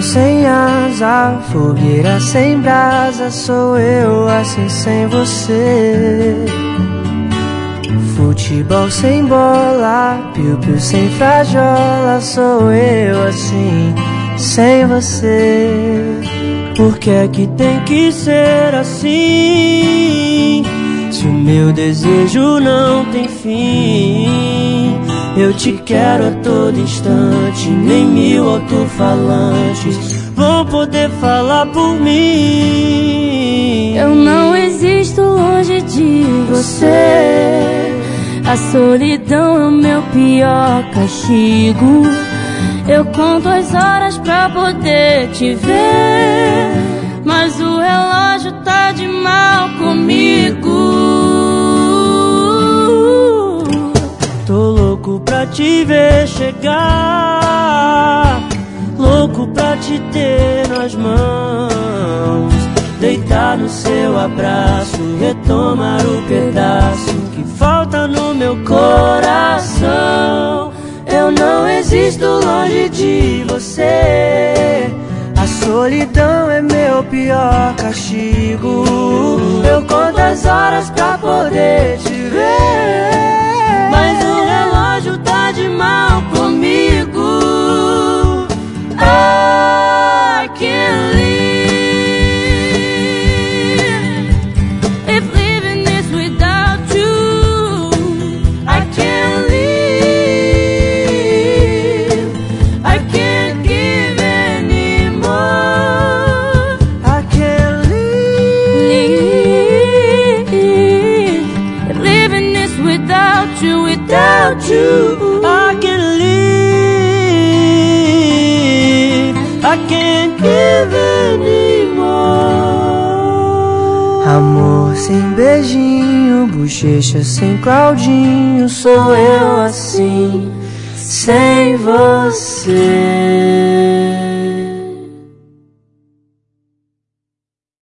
avião sem asa, fogueira sem brasa, sou eu assim sem você. Futebol sem bola, piu-piu sem frajola, sou eu assim sem você. Por que é que tem que ser assim? Se o meu desejo não tem fim, eu te quero a todo instante, nem 1000 alto-falantes vão poder falar por mim. Eu não existo longe de você, a solidão é o meu pior castigo. Eu conto as horas pra poder te ver, mas o relógio tá de mal comigo. Tô louco pra te ver chegar, louco pra te ter nas mãos, deitar no seu abraço, retomar o pedaço que falta no meu coração. Eu não existo longe de você, a solidão é meu pior castigo. Eu conto as horas pra poder te ver, mas o relógio tá de mal comigo. I can't live if living is without you. I can't live, I can't give anymore. I can't live if living is without you, without you. I can't live, I can't give anymore. Amor sem beijinho, bochecha sem Claudinho, sou eu assim sem você.